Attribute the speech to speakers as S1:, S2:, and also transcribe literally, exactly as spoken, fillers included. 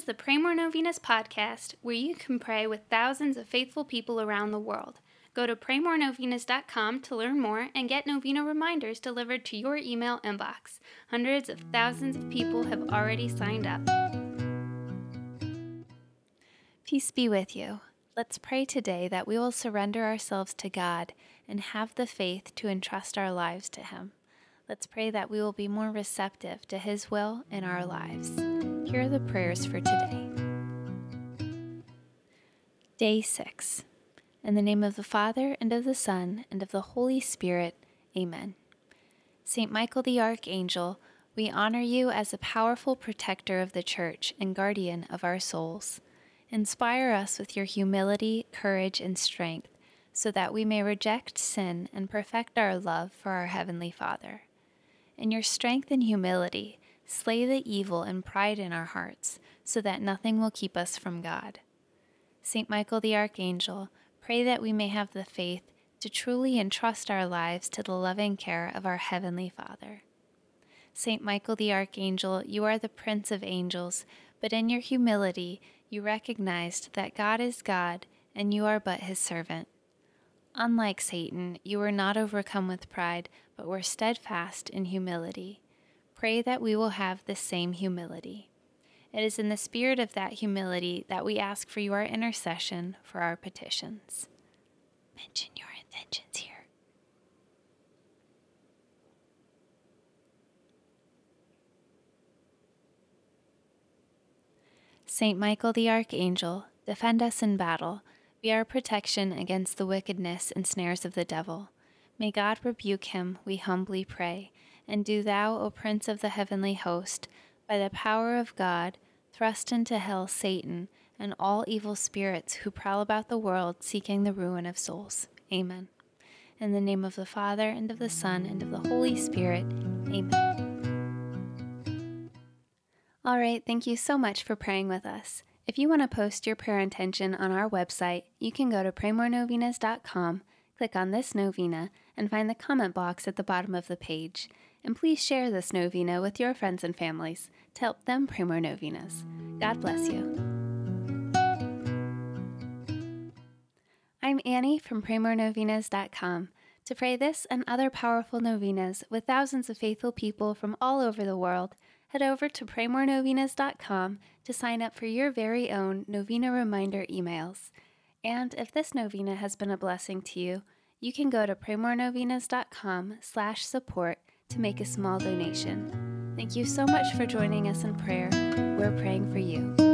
S1: the Pray More Novenas podcast, where you can pray with thousands of faithful people around the world. Go to pray more novenas dot com to learn more and get novena reminders delivered to your email inbox. Hundreds of thousands of people have already signed up.
S2: Peace be with you. Let's pray today that we will surrender ourselves to God and have the faith to entrust our lives to Him. Let's pray that we will be more receptive to His will in our lives. Here are the prayers for today. Day six. In the name of the Father, and of the Son, and of the Holy Spirit. Amen. Saint Michael the Archangel, we honor you as a powerful protector of the Church and guardian of our souls. Inspire us with your humility, courage, and strength, so that we may reject sin and perfect our love for our Heavenly Father. In your strength and humility, slay the evil and pride in our hearts, so that nothing will keep us from God. Saint Michael the Archangel, pray that we may have the faith to truly entrust our lives to the loving care of our Heavenly Father. Saint Michael the Archangel, you are the Prince of Angels, but in your humility you recognized that God is God and you are but His servant. Unlike Satan, you were not overcome with pride, but were steadfast in humility. Pray that we will have the same humility. It is in the spirit of that humility that we ask for your intercession for our petitions. Mention your intentions here. Saint Michael the Archangel, defend us in battle. Be our protection against the wickedness and snares of the devil. May God rebuke him, we humbly pray. And do thou, O Prince of the heavenly host, by the power of God, thrust into hell Satan and all evil spirits who prowl about the world seeking the ruin of souls. Amen. In the name of the Father, and of the Son, and of the Holy Spirit. Amen. All right, thank you so much for praying with us. If you want to post your prayer intention on our website, you can go to pray more novenas dot com, click on this novena, and find the comment box at the bottom of the page. And please share this novena with your friends and families to help them pray more novenas. God bless you. I'm Annie from pray more novenas dot com. To pray this and other powerful novenas with thousands of faithful people from all over the world, head over to pray more novenas dot com to sign up for your very own novena reminder emails. And if this novena has been a blessing to you, you can go to pray more novenas dot com slash support to make a small donation. Thank you so much for joining us in prayer. We're praying for you.